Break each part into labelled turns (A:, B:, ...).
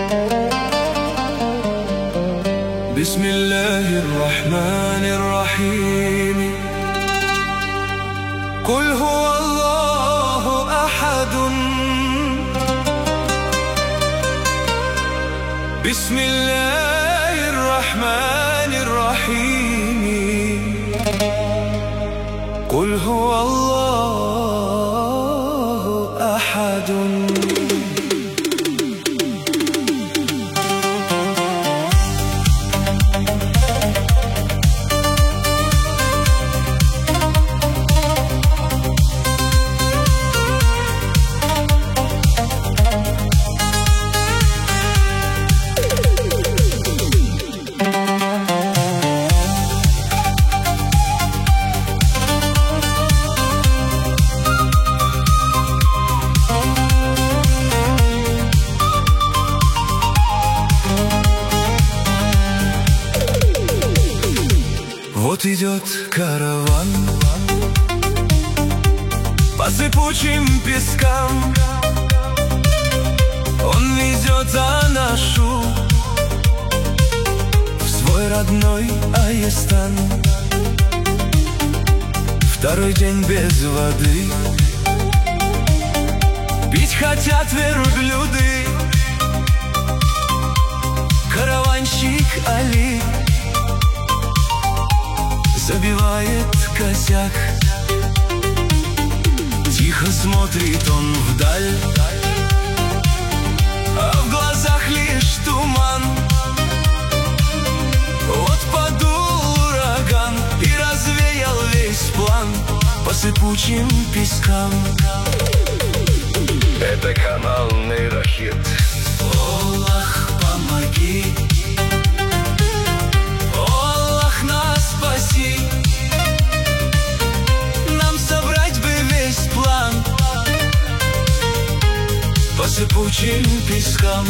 A: بسم الله الرحمن الرحيم قل هو الله أحد بسم الله الرحمن الرحيم قل هو الله أحد Вот идет караван по сыпучим пескам. Он везет Анашу в свой родной Айестан. Второй день без воды, пить хотят верблюды. Караванщик Али забивает косяк. Тихо смотрит он вдаль, а в глазах лишь туман. Вот подул ураган и развеял весь план по сыпучим пескам.
B: Это канал Нейрохит.
A: Аллах, помоги, Аллах, нас спаси. Нам собрать бы весь план по сыпучим пескам.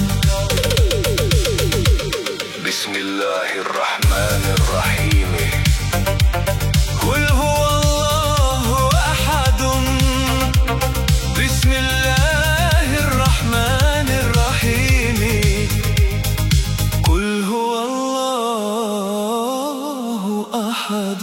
B: Бисмиллахир-рахманир-рахим.
A: قل هو الله أحد بسم الله الرحمن الرحيم قل هو الله أحد.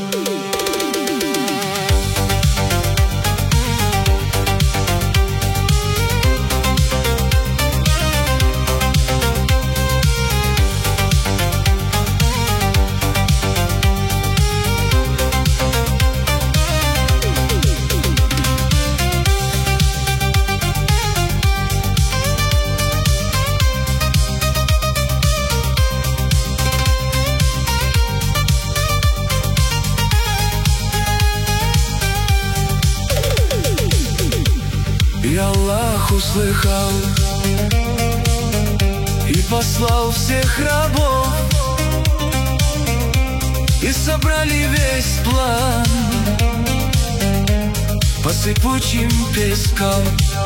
A: И Аллах услыхал и послал всех рабов, и собрали весь план по сыпучим пескам.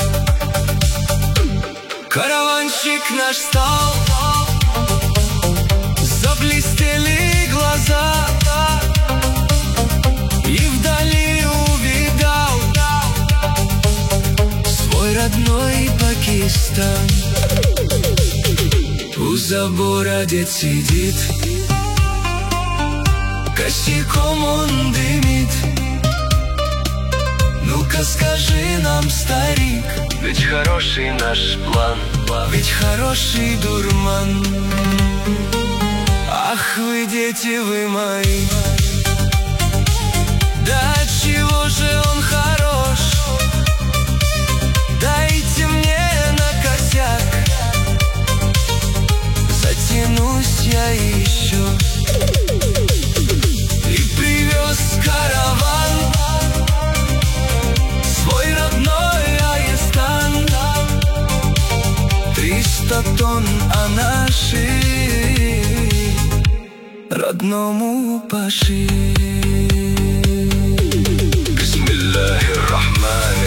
A: Караванщик наш стал, заблестели глаза, и вдали увидал свой родной Пакистан. У забора дед сидит, косяком он дымит. Ну-ка скажи нам, старик,
B: Ведь хороший наш план,
A: ведь хороший дурман. Ах вы, дети вы мои, да отчего же он хорош? Дайте мне на косяк, затянусь я еще. И привез караван свой родной Айестан. 300 тонн анаши родному Паши.
B: Бисмиллахир-рахманир-рахим.